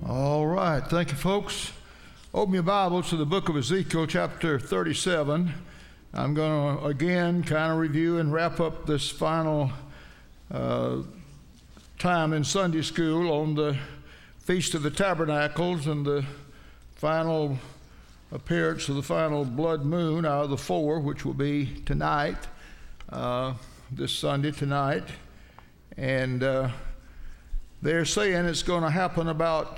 All right, thank you, folks. Open your Bibles to the book of Ezekiel, chapter 37. I'm going to, again, kind of review and wrap up this final time in Sunday school on the Feast of the Tabernacles and the final appearance of the final blood moon out of the four, which will be tonight, this Sunday tonight. And they're saying it's going to happen about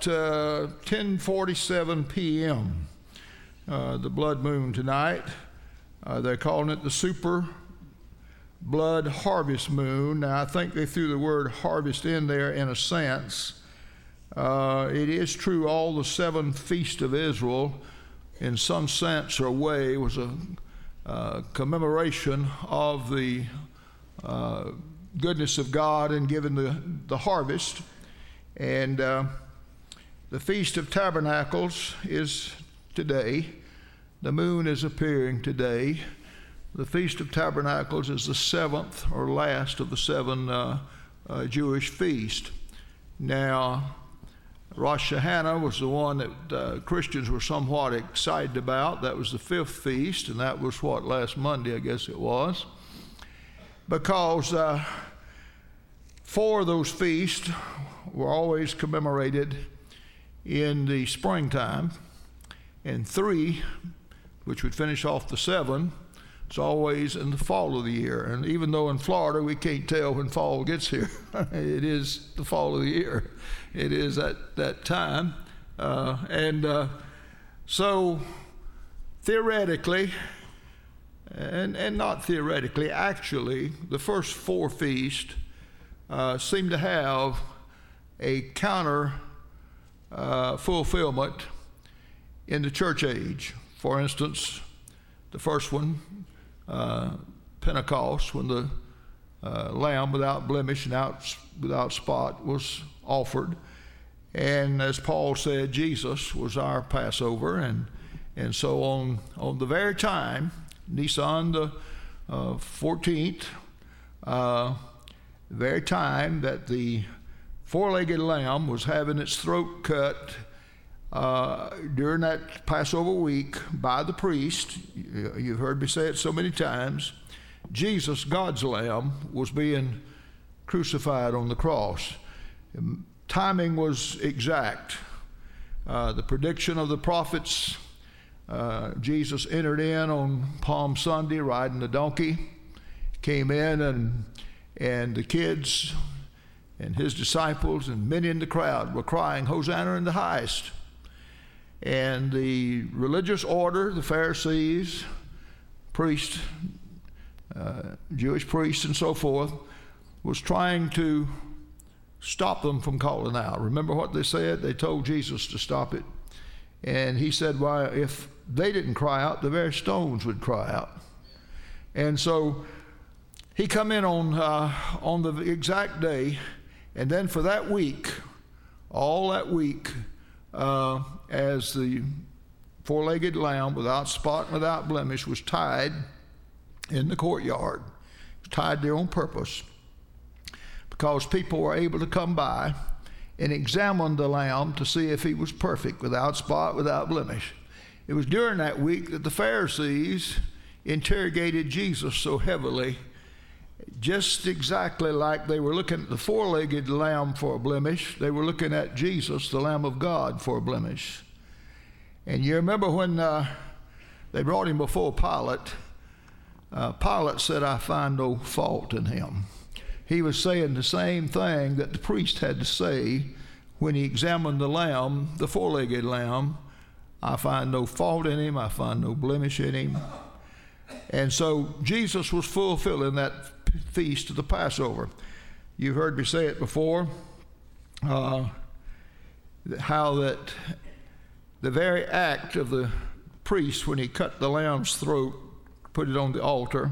10:47 p.m., the blood moon tonight. They're calling it the super blood harvest moon. Now, I think they threw the word harvest in there in a sense. It is true all the seven feasts of Israel, in some sense or way, was a commemoration of the goodness of God in giving the harvest. And the Feast of Tabernacles is today. The moon is appearing today. The Feast of Tabernacles is the seventh or last of the seven Jewish feasts. Now, Rosh Hashanah was the one that Christians were somewhat excited about. That was the fifth feast, and that was last Monday, I guess it was. Because four of those feasts were always commemorated in the springtime, and three, which would finish off the seven, is always in the fall of the year. And even though in Florida we can't tell when fall gets here, it is the fall of the year. It is at that time. So theoretically, and not theoretically, actually, the first four feasts seem to have a counter fulfillment in the church age. For instance, the first one, Pentecost, when the lamb without blemish and without spot was offered. And as Paul said, Jesus was our Passover. And so on the very time, Nisan the 14th, the very time that the four-legged lamb was having its throat cut during that Passover week by the priest, you've heard me say it so many times, Jesus, God's lamb, was being crucified on the cross. Timing was exact. The prediction of the prophets, Jesus entered in on Palm Sunday riding the donkey, came in, and the kids and his disciples and many in the crowd were crying, "Hosanna in the highest." And the religious order, the Pharisees, priests, Jewish priests and so forth, was trying to stop them from calling out. Remember what they said? They told Jesus to stop it. And he said, why, if they didn't cry out, the very stones would cry out. And so he come in on the exact day, and then for that week, all that week, as the four-legged lamb without spot and without blemish was tied in the courtyard, tied there on purpose, because people were able to come by and examine the lamb to see if he was perfect, without spot, without blemish. It was during that week that the Pharisees interrogated Jesus so heavily, just exactly like they were looking at the four-legged lamb for a blemish, they were looking at Jesus, the Lamb of God, for a blemish. And you remember when they brought him before Pilate, Pilate said, "I find no fault in him." He was saying the same thing that the priest had to say when he examined the lamb, the four-legged lamb. "I find no fault in him, I find no blemish in him." And so Jesus was fulfilling that feast of the Passover. You've heard me say it before, how that the very act of the priest when he cut the lamb's throat, put it on the altar,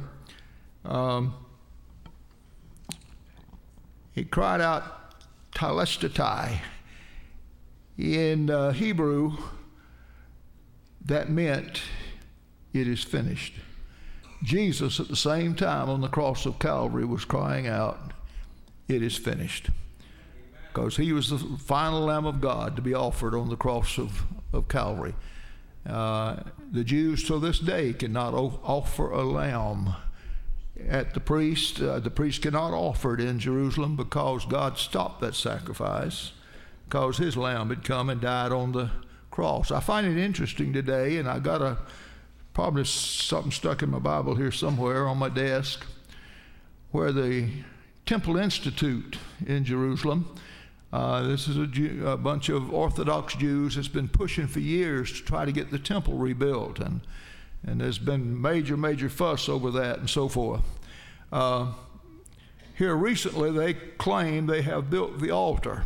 he cried out, "Telestatai." In Hebrew, that meant, "It is finished." Jesus, at the same time on the cross of Calvary, was crying out, "It is finished." because he was the final Lamb of God to be offered on the cross of Calvary. The Jews to this day cannot offer a lamb at the priest. The priest cannot offer it in Jerusalem because God stopped that sacrifice because his lamb had come and died on the cross. I find it interesting today, and I got probably something stuck in my Bible here somewhere on my desk, where the Temple Institute in Jerusalem, this is a bunch of Orthodox Jews that's been pushing for years to try to get the temple rebuilt, and there's been major fuss over that and so forth. Here recently they claim they have built the altar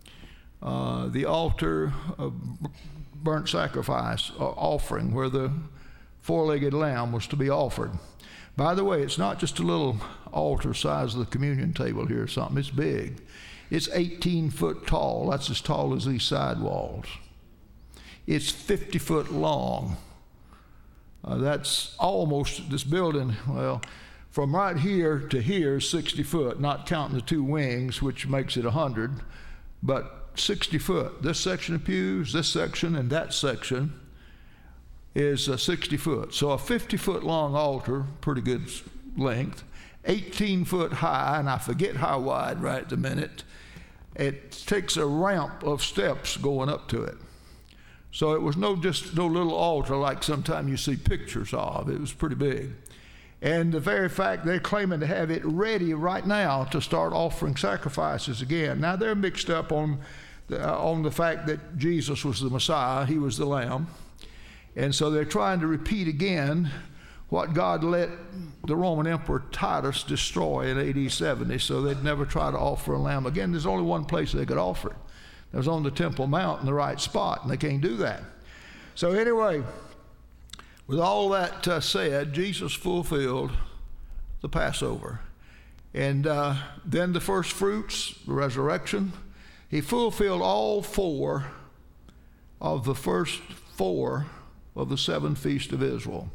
of burnt sacrifice offering, where the four-legged lamb was to be offered. By the way, it's not just a little altar size of the communion table here or something. It's big. It's 18 foot tall. That's as tall as these side walls. It's 50 foot long. That's almost this building, well, from right here to here is 60 foot, not counting the two wings, which makes it 100, but 60 foot. This section of pews, this section, and that section is 60 foot. So a 50 foot long altar, pretty good length, 18 foot high, and I forget how wide right at the minute. It takes a ramp of steps going up to it. So it was just no little altar like sometimes you see pictures of. It was pretty big. And the very fact they're claiming to have it ready right now to start offering sacrifices again. Now they're mixed up on the fact that Jesus was the Messiah, he was the Lamb. And so they're trying to repeat again what God let the Roman Emperor Titus destroy in AD 70, so they'd never try to offer a lamb again. There's only one place they could offer it. It was on the Temple Mount in the right spot, and they can't do that. So anyway, with all that said, Jesus fulfilled the Passover. And then the first fruits, the resurrection, he fulfilled all four of the first four of the seven feasts of Israel.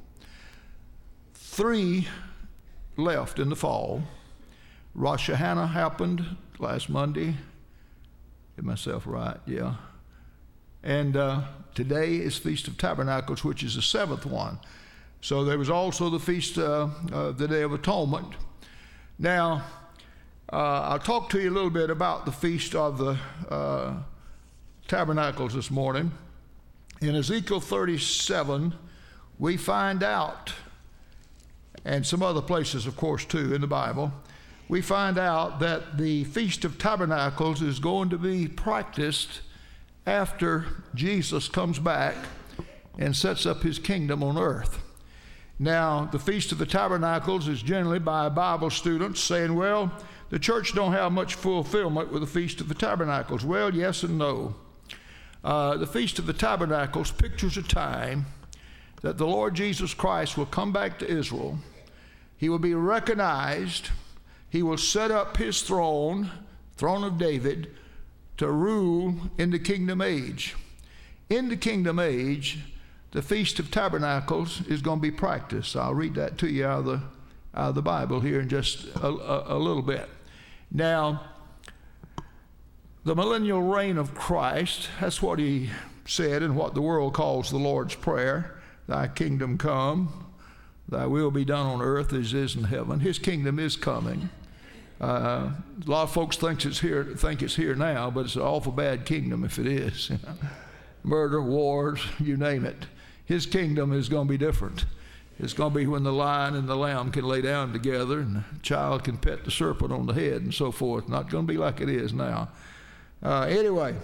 3 left in the fall. Rosh Hashanah happened last Monday. Get myself right, yeah. And today is Feast of Tabernacles, which is the 7th one. So there was also the Feast of the Day of Atonement. Now, I'll talk to you a little bit about the Feast of the Tabernacles this morning. In Ezekiel 37, we find out, and some other places, of course, too, in the Bible, we find out that the Feast of Tabernacles is going to be practiced after Jesus comes back and sets up his kingdom on earth. Now, the Feast of the Tabernacles is generally by Bible students saying, well, the church don't have much fulfillment with the Feast of the Tabernacles. Well, yes and no. The Feast of the Tabernacles pictures a time that the Lord Jesus Christ will come back to Israel. He will be recognized. He will set up his throne of David, to rule in the kingdom age. In the kingdom age, the Feast of Tabernacles is going to be practiced. I'll read that to you out of the Bible here in just a little bit. Now, the millennial reign of Christ, that's what he said in what the world calls the Lord's Prayer. Thy kingdom come, thy will be done on earth as it is in heaven. His kingdom is coming. A lot of folks think it's here now, but it's an awful bad kingdom if it is. Murder, wars, you name it. His kingdom is going to be different. It's going to be when the lion and the lamb can lay down together and the child can pet the serpent on the head and so forth. Not going to be like it is now. Anyway,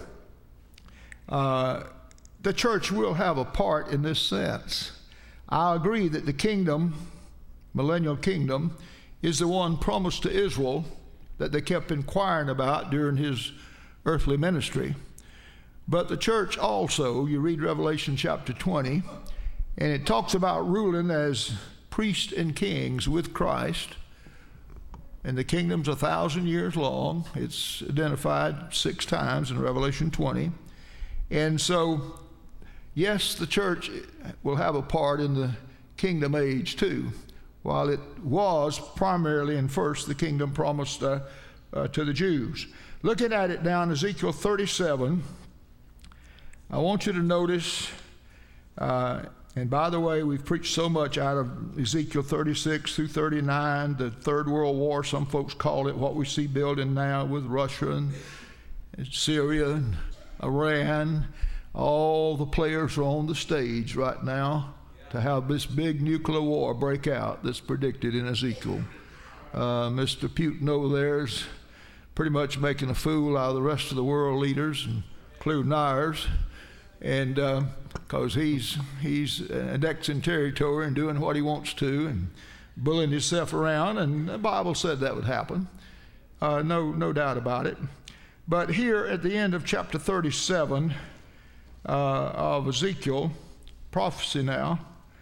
the church will have a part in this sense. I agree that the kingdom, millennial kingdom, is the one promised to Israel that they kept inquiring about during his earthly ministry. But the church also, you read Revelation chapter 20, and it talks about ruling as priests and kings with Christ. And the kingdom's 1,000 years long. It's identified 6 times in Revelation 20. And so, yes, the church will have a part in the kingdom age too. While it was primarily and first the kingdom promised to the Jews. Looking at it now in Ezekiel 37, I want you to notice, and by the way, we've preached so much out of Ezekiel 36 through 39, the Third World War, some folks call it, what we see building now with Russia and Syria and Iran. All the players are on the stage right now to have this big nuclear war break out that's predicted in Ezekiel. Mr. Putin over there is pretty much making a fool out of the rest of the world leaders, including ours, and because he's annexing territory and doing what he wants to and bullying himself around, and the Bible said that would happen. No doubt about it. But here at the end of chapter 37 of Ezekiel, prophecy now,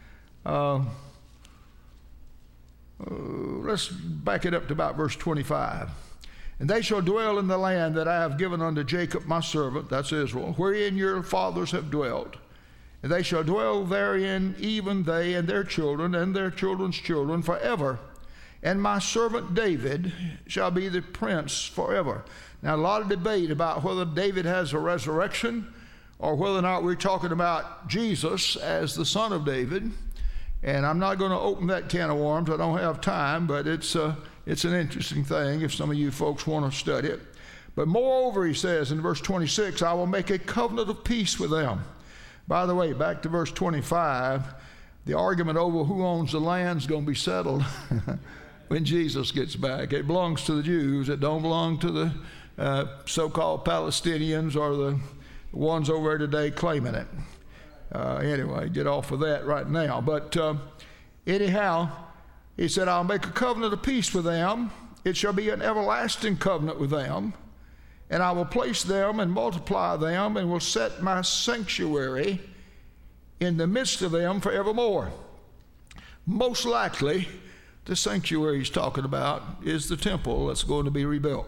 let's back it up to about verse 25. And they shall dwell in the land that I have given unto Jacob my servant, that's Israel, wherein your fathers have dwelt. And they shall dwell therein, even they and their children and their children's children forever. And my servant David shall be the prince forever. Now, a lot of debate about whether David has a resurrection or whether or not we're talking about Jesus as the son of David. And I'm not going to open that can of worms. I don't have time, but it's an interesting thing if some of you folks want to study it. But moreover, he says in verse 26, I will make a covenant of peace with them. By the way, back to verse 25, the argument over who owns the land is going to be settled when Jesus gets back. It belongs to the Jews. It don't belong to the so-called Palestinians or the ones over there today claiming it. Anyway, get off of that right now. But anyhow, he said, I'll make a covenant of peace with them. It shall be an everlasting covenant with them. And I will place them and multiply them and will set my sanctuary in the midst of them forevermore. Most likely, the sanctuary he's talking about is the temple that's going to be rebuilt.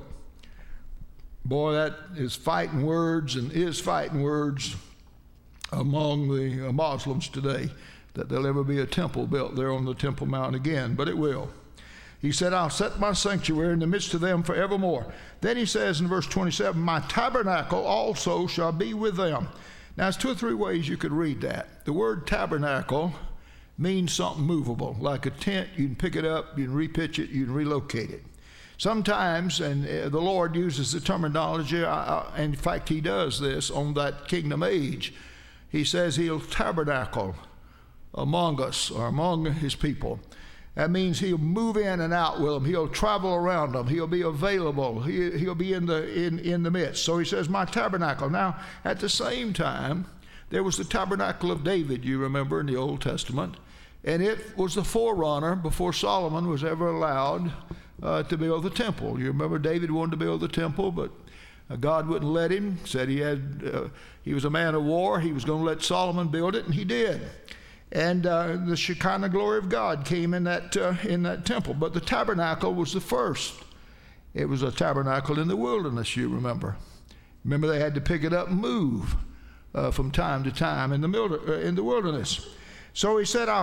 Boy, that is fighting words and is fighting words among the Muslims today, that there'll ever be a temple built there on the Temple Mount again, but it will. He said, I'll set my sanctuary in the midst of them forevermore. Then he says in verse 27, my tabernacle also shall be with them. Now, there's 2 or 3 ways you could read that. The word tabernacle means something movable, like a tent. You can pick it up, you can repitch it, you can relocate it. Sometimes, and the Lord uses the terminology, in fact, he does this on that kingdom age. He says he'll tabernacle among us or among his people. That means he'll move in and out with them. He'll travel around them. He'll be available. He'll be in the midst. So he says, my tabernacle. Now, at the same time, there was the tabernacle of David, you remember, in the Old Testament. And it was the forerunner before Solomon was ever allowed to build the temple. You remember David wanted to build the temple, but God wouldn't let him. Said he was a man of war. He was going to let Solomon build it, and he did. And the Shekinah glory of God came in that temple. But the tabernacle was the first. It was a tabernacle in the wilderness, you remember. Remember, they had to pick it up and move from time to time in the wilderness. So he said,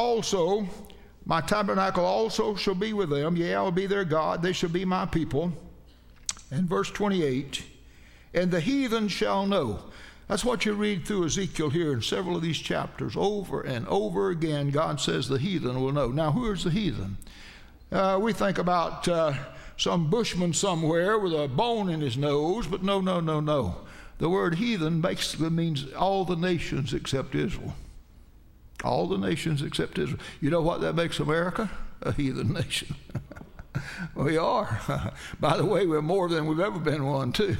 my tabernacle also shall be with them. Yea, I will be their God. They shall be my people. And verse 28, and the heathen shall know. That's what you read through Ezekiel here in several of these chapters. Over and over again, God says the heathen will know. Now, who is the heathen? We think about some bushman somewhere with a bone in his nose, but no. The word heathen basically means all the nations except Israel. All the nations except Israel. You know what that makes America? A heathen nation. We are. By the way, we're more than we've ever been one, too.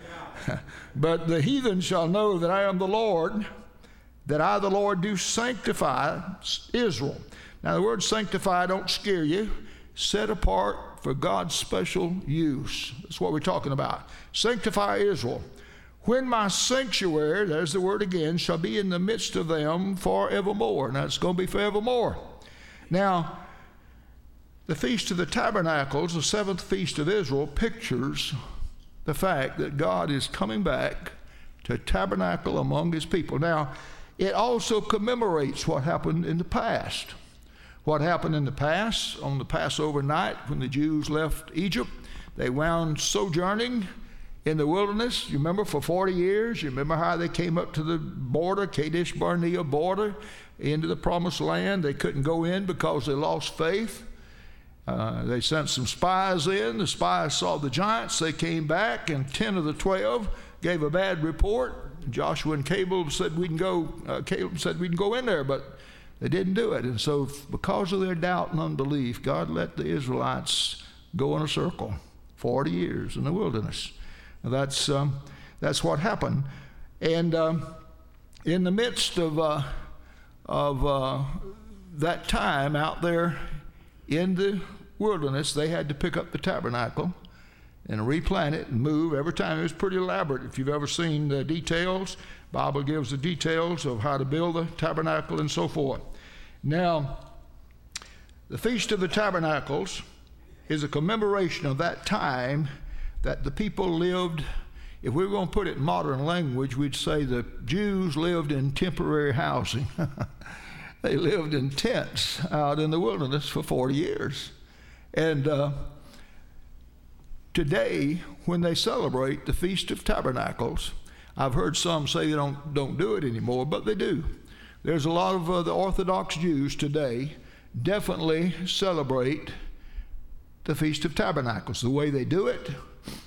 But the heathen shall know that I am the Lord, that I, the Lord, do sanctify Israel. Now, the word sanctify, don't scare you. Set apart for God's special use. That's what we're talking about. Sanctify Israel. When my sanctuary, there's the word again, shall be in the midst of them forevermore. Now, it's going to be forevermore. Now, the Feast of the Tabernacles, the 7th Feast of Israel, pictures the fact that God is coming back to tabernacle among his people. Now, it also commemorates what happened in the past. What happened in the past, on the Passover night when the Jews left Egypt, they wound sojourning in the wilderness. You remember for 40 years? You remember how they came up to the border, Kadesh Barnea border, into the promised land? They couldn't go in because they lost faith. They sent some spies in. The spies saw the giants. They came back, and 10 of the 12 gave a bad report. Joshua and Caleb said we can go in there, but they didn't do it. And so because of their doubt and unbelief, God let the Israelites go in a circle 40 years in the wilderness. That's what happened. And in the midst of that time out there in the wilderness, they had to pick up the tabernacle and replant it and move every time. It was pretty elaborate. If you've ever seen the details, the Bible gives the details of how to build the tabernacle and so forth. Now, the Feast of the Tabernacles is a commemoration of that time that the people lived. If we were going to put it in modern language, we'd say the Jews lived in temporary housing. They lived in tents out in the wilderness for 40 years. And today, when they celebrate the Feast of Tabernacles, I've heard some say they don't do it anymore, but they do. There's a lot of the Orthodox Jews today definitely celebrate the Feast of Tabernacles. The way they do it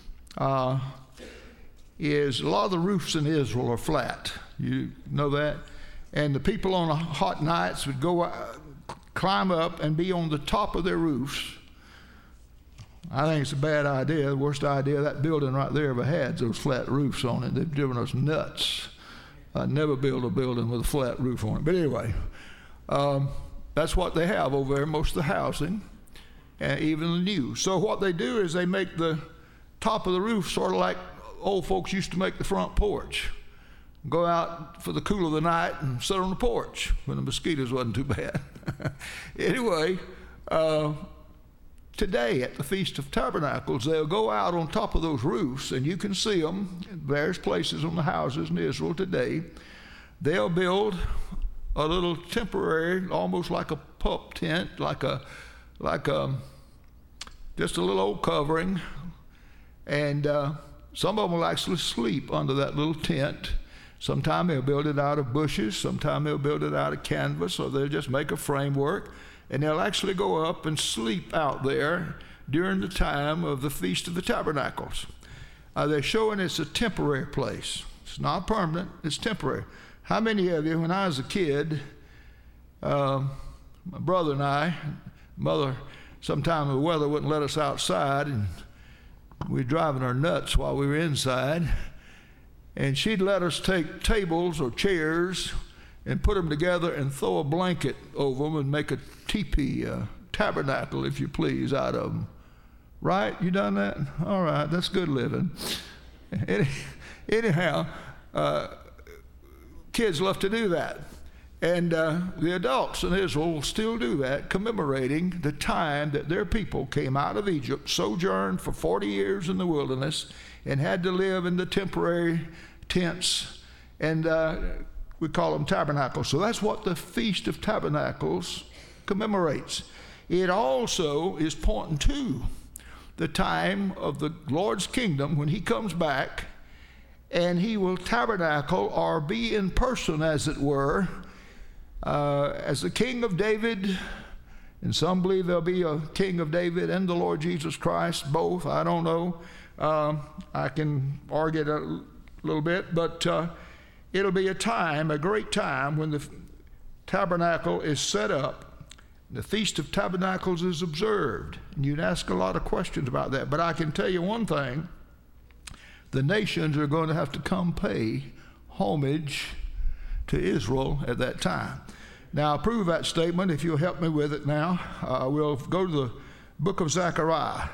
is a lot of the roofs in Israel are flat. You know that? And the people on hot nights would go climb up and be on the top of their roofs. I think it's a bad idea. The worst idea that building right there ever had, those flat roofs on it. They've driven us nuts. I'd never build a building with a flat roof on it. But anyway, that's what they have over there, most of the housing, and even the new. So what they do is they make the top of the roof sort of like old folks used to make the front porch. Go out for the cool of the night and sit on the porch when the mosquitoes wasn't too bad. Anyway, today at the Feast of Tabernacles, they'll go out on top of those roofs, and you can see them in various places on the houses in Israel today. They'll build a little temporary, almost like a pup tent, like a just a little old covering, and some of them will actually sleep under that little tent. Sometime they'll build it out of bushes, sometime they'll build it out of canvas, or they'll just make a framework, and they'll actually go up and sleep out there during the time of the Feast of the Tabernacles. They're showing it's a temporary place. It's not permanent, it's temporary. How many of you, when I was a kid, my brother and I, mother, sometime the weather wouldn't let us outside, and we were driving her nuts while we were inside, and she'd let us take tables or chairs and put them together and throw a blanket over them and make a teepee, tabernacle, if you please, out of them. Right? You done that? All right, that's good living. Anyhow, kids love to do that. And the adults in Israel will still do that, commemorating the time that their people came out of Egypt, sojourned for 40 years in the wilderness, and had to live in the temporary tents, and we call them tabernacles. So that's what the Feast of Tabernacles commemorates. It also is pointing to the time of the Lord's kingdom when he comes back, and he will tabernacle or be in person, as it were, as the King of David. And some believe there'll be a King of David and the Lord Jesus Christ, both. I don't know. I can argue it a little bit, but it'll be a time, a great time, when the tabernacle is set up. The Feast of Tabernacles is observed. And you'd ask a lot of questions about that. But I can tell you one thing. The nations are going to have to come pay homage to Israel at that time. Now, I'll prove that statement if you'll help me with it now. We'll go to the book of Zechariah.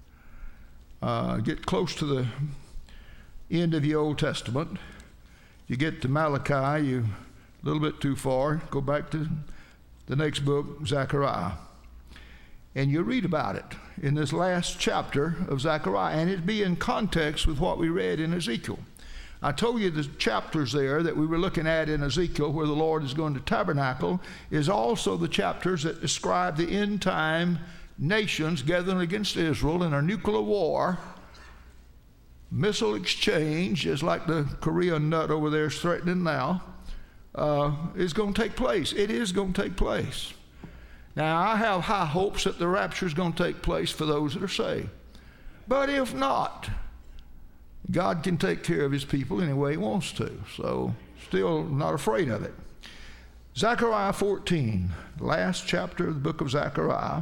Get close to the end of the Old Testament. You get to Malachi, you're a little bit too far. Go back to the next book, Zechariah. And you read about it in this last chapter of Zechariah, and it'd be in context with what we read in Ezekiel. I told you the chapters there that we were looking at in Ezekiel, where the Lord is going to tabernacle, is also the chapters that describe the end time nations gathering against Israel in a nuclear war missile exchange, just like the Korean nut over there is threatening now, is going to take place. It is going to take place. Now, I have high hopes that the rapture is going to take place for those that are saved. But if not, God can take care of his people any way he wants to. So, still not afraid of it. Zechariah 14, the last chapter of the book of Zechariah.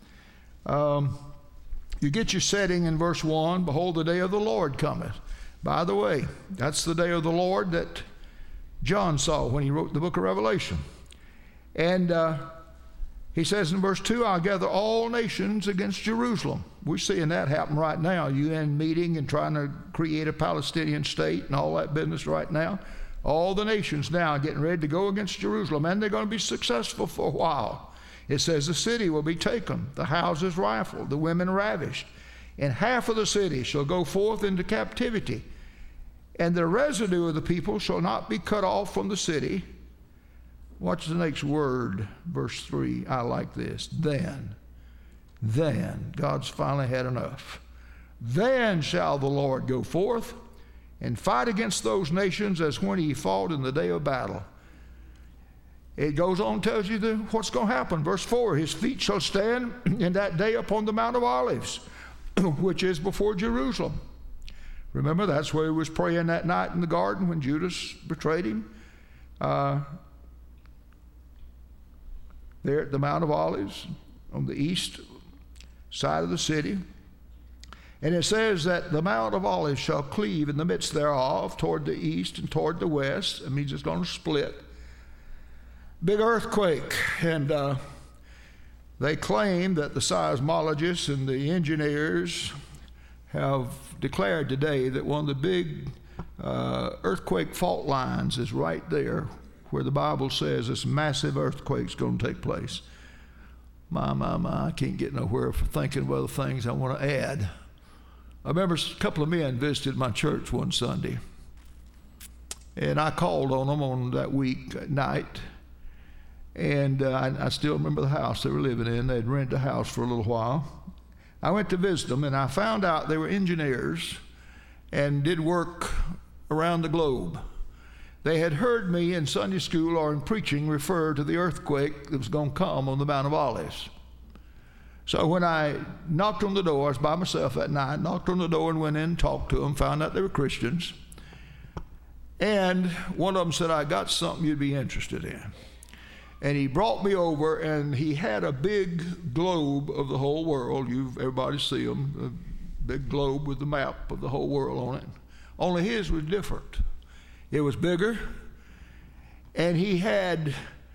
You get your setting in verse 1, behold, the day of the Lord cometh. By the way, that's the day of the Lord that John saw when he wrote the book of Revelation. And he says in verse 2, I'll gather all nations against Jerusalem. We're seeing that happen right now. UN meeting and trying to create a Palestinian state and all that business right now. All the nations now getting ready to go against Jerusalem, and they're going to be successful for a while. It says the city will be taken, the houses rifled, the women ravished, and half of the city shall go forth into captivity, and the residue of the people shall not be cut off from the city. Watch the next word, verse 3. I like this. Then, God's finally had enough. Then shall the Lord go forth and fight against those nations as when he fought in the day of battle. It goes on, tells you what's going to happen. Verse 4, his feet shall stand in that day upon the Mount of Olives, which is before Jerusalem. Remember, that's where he was praying that night in the garden when Judas betrayed him. There at the Mount of Olives on the east side of the city. And it says that the Mount of Olives shall cleave in the midst thereof toward the east and toward the west. It means it's going to split. Big earthquake. And they claim that the seismologists and the engineers have declared today that one of the big earthquake fault lines is right there where the Bible says this massive earthquake's going to take place. My, I can't get nowhere for thinking of other things I want to add. I remember a couple of men visited my church one Sunday, and I called on them on that week at night, and I still remember the house they were living in. They'd rented a house for a little while. I went to visit them, and I found out they were engineers and did work around the globe. They had heard me in Sunday school or in preaching refer to the earthquake that was going to come on the Mount of Olives. So when I knocked on the door, I was by myself that night, knocked on the door and went in and talked to them, found out they were Christians. And one of them said, I got something you'd be interested in. And he brought me over, and he had a big globe of the whole world. Everybody see them, a big globe with the map of the whole world on it. Only his was different. It was bigger, and he had,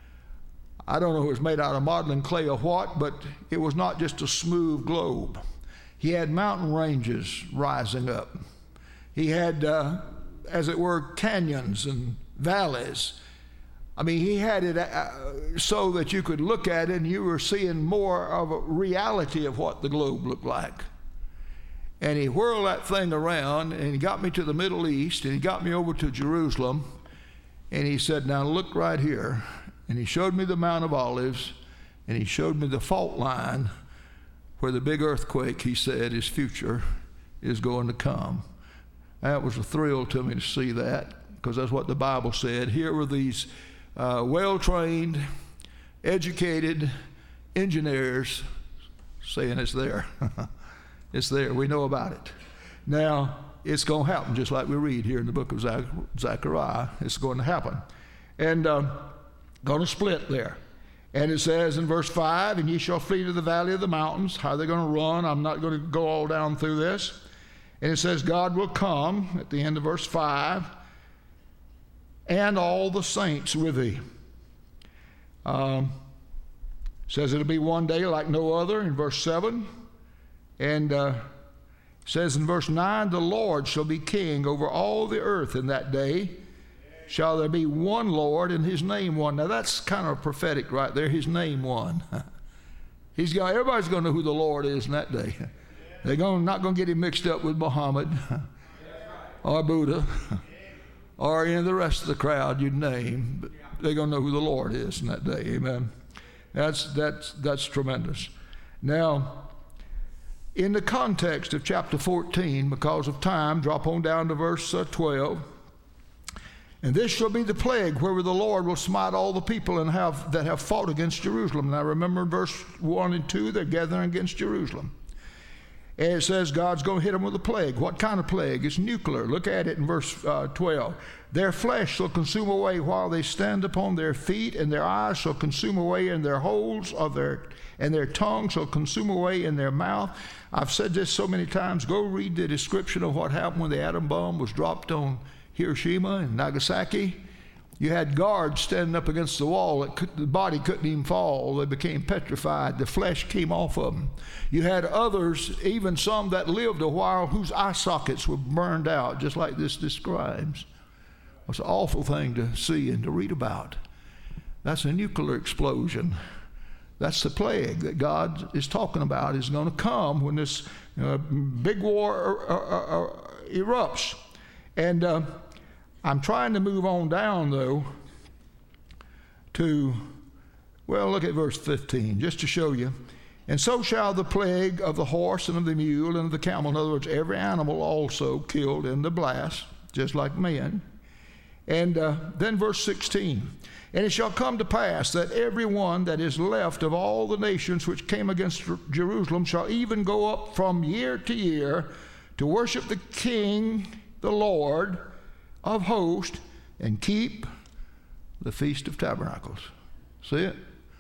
I don't know if it was made out of modeling clay or what, but it was not just a smooth globe. He had mountain ranges rising up. He had, as it were, canyons and valleys. I mean, he had it so that you could look at it and you were seeing more of a reality of what the globe looked like. And he whirled that thing around, and he got me to the Middle East, and he got me over to Jerusalem, and he said, now look right here. And he showed me the Mount of Olives, and he showed me the fault line where the big earthquake, he said, his future is going to come. That was a thrill to me to see that, because that's what the Bible said. Here were these well-trained, educated engineers saying it's there. It's there. We know about it. Now, it's going to happen just like we read here in the book of Zechariah. It's going to happen. And going to split there. And it says in verse 5, and ye shall flee to the valley of the mountains. How are they going to run? I'm not going to go all down through this. And it says God will come at the end of verse 5, and all the saints with thee. Says it'll be one day like no other in verse 7. And says in verse 9, the Lord shall be king over all the earth in that day. Shall there be one Lord and his name one. Now that's kind of prophetic right there, his name one. Everybody's going to know who the Lord is in that day. They're not going to get him mixed up with Muhammad or Buddha or any of the rest of the crowd you'd name. But they're going to know who the Lord is in that day. Amen. That's tremendous. Now, In the context of chapter 14, because of time, drop on down to verse 12. And this shall be the plague wherewith the Lord will smite all the people that have fought against Jerusalem. Now remember in verse 1 and 2, they're gathering against Jerusalem. And it says God's going to hit them with a plague. What kind of plague? It's nuclear. Look at it in verse 12. Their flesh shall consume away while they stand upon their feet, and their eyes shall consume away in their holes and their tongue shall consume away in their mouth. I've said this so many times. Go read the description of what happened when the atom bomb was dropped on Hiroshima and Nagasaki. You had guards standing up against the wall. The body couldn't even fall. They became petrified. The flesh came off of them. You had others, even some that lived a while, whose eye sockets were burned out, just like this describes. It's an awful thing to see and to read about. That's a nuclear explosion. That's the plague that God is talking about is going to come when this big war erupts. And I'm trying to move on down, though, to, well, look at verse 15, just to show you. And so shall the plague of the horse and of the mule and of the camel, in other words, every animal also killed in the blast, just like men. And then verse 16. And it shall come to pass that every one that is left of all the nations which came against Jerusalem shall even go up from year to year to worship the King, the Lord of hosts, and keep the Feast of Tabernacles. See it?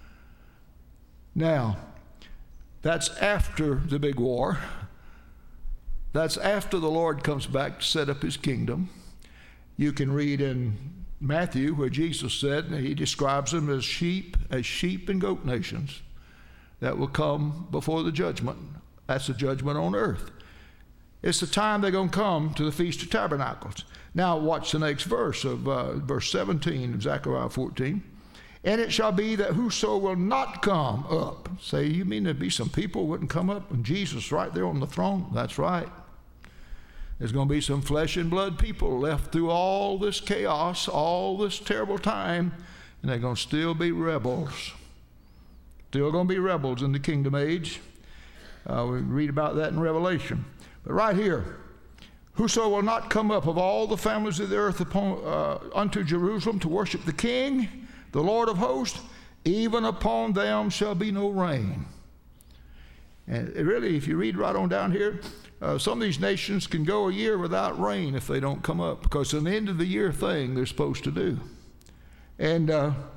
Now, that's after the big war. That's after the Lord comes back to set up his kingdom. You can read in Matthew where Jesus said, he describes them as sheep and goat nations that will come before the judgment. That's the judgment on earth. It's the time they're going to come to the Feast of Tabernacles. Now watch the next verse of verse 17 of Zechariah 14. And it shall be that whoso will not come up. Say, you mean there'd be some people who wouldn't come up and Jesus right there on the throne? That's right. There's going to be some flesh and blood people left through all this chaos, all this terrible time, and they're going to still be rebels. Still going to be rebels in the kingdom age. We read about that in Revelation. But right here, whoso will not come up of all the families of the earth unto Jerusalem to worship the King, the Lord of hosts, even upon them shall be no rain. And really, if you read right on down here, some of these nations can go a year without rain if they don't come up, because it's an end of the year thing they're supposed to do. And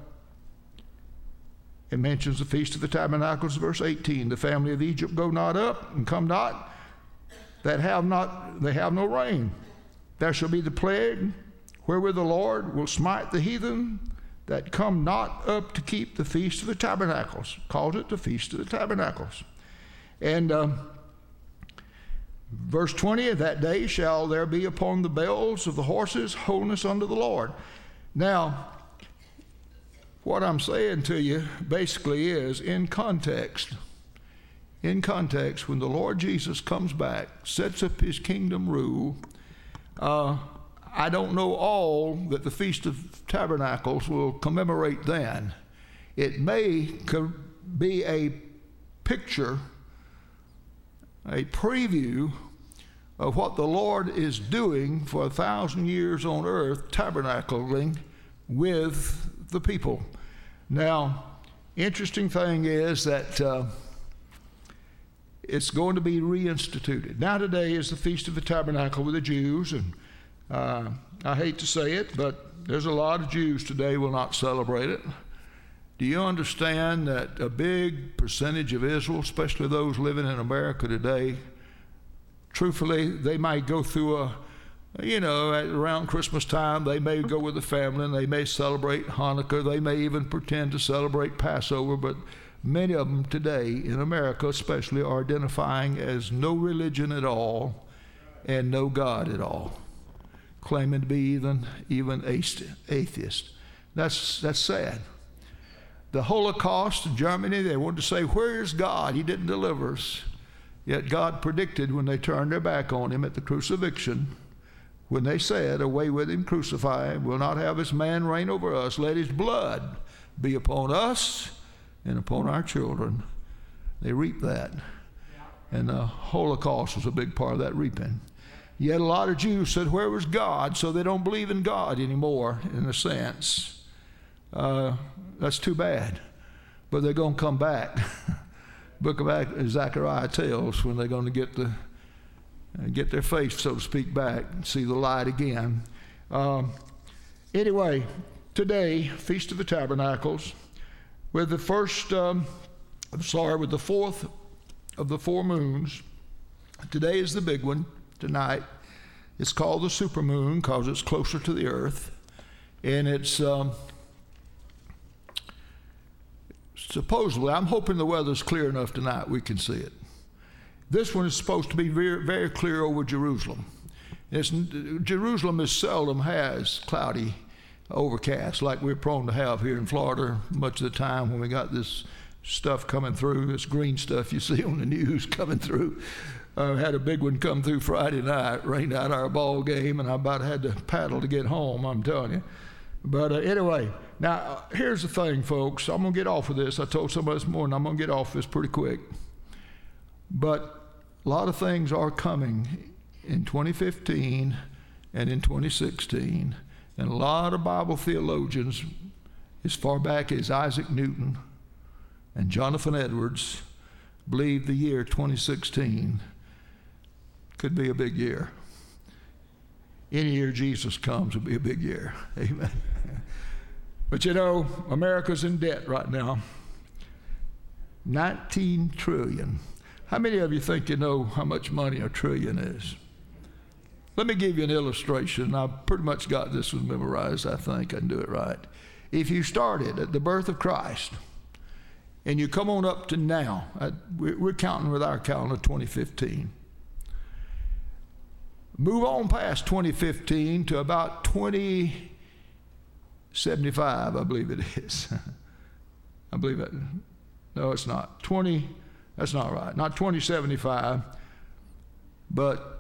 it mentions the Feast of the Tabernacles, verse 18. The family of Egypt go not up and come not, they have no rain. There shall be the plague wherewith the Lord will smite the heathen that come not up to keep the Feast of the Tabernacles. Calls it the Feast of the Tabernacles. And verse 20, that day shall there be upon the bells of the horses holiness unto the Lord. Now, what I'm saying to you basically is in context, when the Lord Jesus comes back, sets up his kingdom rule, I don't know all that the Feast of Tabernacles will commemorate then. It may be a picture, a preview of what the Lord is doing for 1,000 years on earth, tabernacling with the people. Now, interesting thing is that it's going to be reinstituted. Now today is the Feast of the Tabernacle with the Jews, and I hate to say it, but there's a lot of Jews today will not celebrate it. Do you understand that a big percentage of Israel, especially those living in America today, truthfully, they might go through around Christmas time, they may go with the family and they may celebrate Hanukkah. They may even pretend to celebrate Passover, but many of them today in America especially are identifying as no religion at all and no God at all, claiming to be even atheist. That's sad. The Holocaust in Germany, they wanted to say, where's God? He didn't deliver us. Yet God predicted when they turned their back on him at the crucifixion, when they said, away with him, crucify him, we'll not have this man reign over us, let his blood be upon us and upon our children. They reaped that. And the Holocaust was a big part of that reaping. Yet a lot of Jews said, where was God? So they don't believe in God anymore, in a sense. That's too bad. But they're going to come back. Book of Zechariah tells when they're going to get their faith, so to speak, back and see the light again. Anyway, today, Feast of the Tabernacles, with the fourth of the 4 moons. Today is the big one, tonight. It's called the supermoon because it's closer to the earth. And it's supposedly, I'm hoping the weather's clear enough tonight we can see it. This one is supposed to be very, very clear over Jerusalem. Jerusalem seldom has cloudy overcast like we're prone to have here in Florida much of the time when we got this stuff coming through, this green stuff you see on the news coming through. Had a big one come through Friday night, rained out our ball game, and I about had to paddle to get home, I'm telling you. But anyway, now here's the thing, folks. I'm going to get off of this. I told somebody this morning I'm going to get off this pretty quick. But a lot of things are coming in 2015 and in 2016. And a lot of Bible theologians, as far back as Isaac Newton and Jonathan Edwards, believe the year 2016 could be a big year. Any year Jesus comes will be a big year. Amen. But you know, America's in debt right now. 19 trillion. How many of you think you know how much money a trillion is? Let me give you an illustration. I've pretty much got this one memorized. I think I can do it right. If you started at the birth of Christ and you come on up to now, we're counting with our calendar 2015. Move on past 2015 to about 2075, I believe it is. I believe it. No, it's not. That's not right. Not 2075, but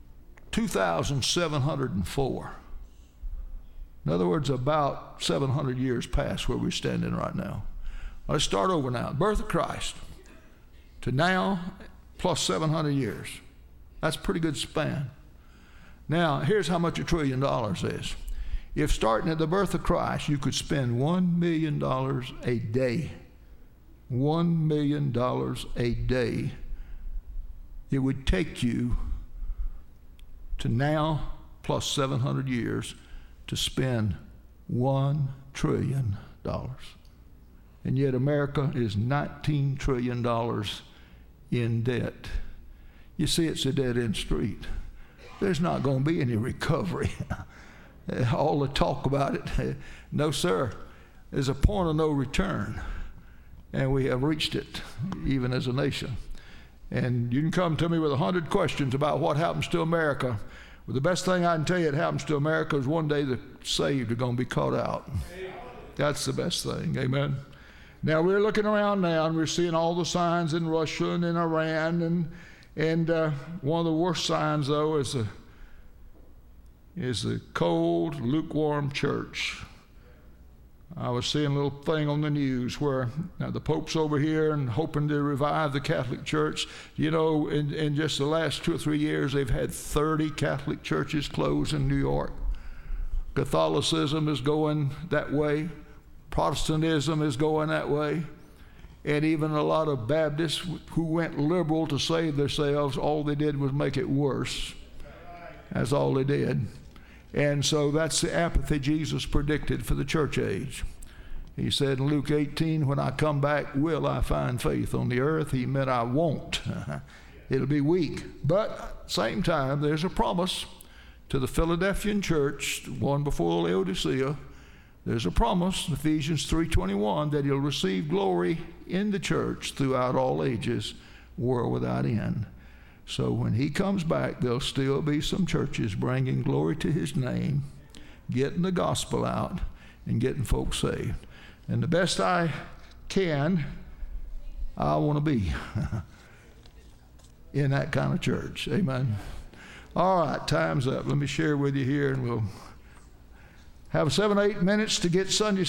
2,704. In other words, about 700 years past where we're standing right now. Let's start over now. Birth of Christ to now plus 700 years. That's a pretty good span. Now, here's how much $1 trillion is. If starting at the birth of Christ, you could spend $1 million a day, $1 million a day, it would take you to now plus 700 years to spend $1 trillion. And yet America is $19 trillion in debt. You see, it's a dead-end street. There's not going to be any recovery. All the talk about it, no sir. There's a point of no return. And we have reached it, even as a nation. And you can come to me with 100 questions about what happens to America. Well, the best thing I can tell you that happens to America is one day the saved are going to be caught out. That's the best thing. Amen. Now, we're looking around now, and we're seeing all the signs in Russia and in Iran. And one of the worst signs, though, is the cold, lukewarm church. I was seeing a little thing on the news where now the Pope's over here and hoping to revive the Catholic Church. You know, in just the last 2 or 3 years, they've had 30 Catholic churches close in New York. Catholicism is going that way. Protestantism is going that way. And even a lot of Baptists who went liberal to save themselves, all they did was make it worse. That's all they did. And so that's the apathy Jesus predicted for the church age. He said in Luke 18, when I come back, will I find faith on the earth? He meant I won't. It'll be weak. But at the same time, there's a promise to the Philadelphian church, one before Laodicea. There's a promise in Ephesians 3:21 that he'll receive glory in the church throughout all ages, world without end. So when he comes back, there'll still be some churches bringing glory to his name, getting the gospel out, and getting folks saved. And the best I can, I want to be in that kind of church. Amen. All right, time's up. Let me share with you here, and we'll have 7 or 8 minutes to get Sunday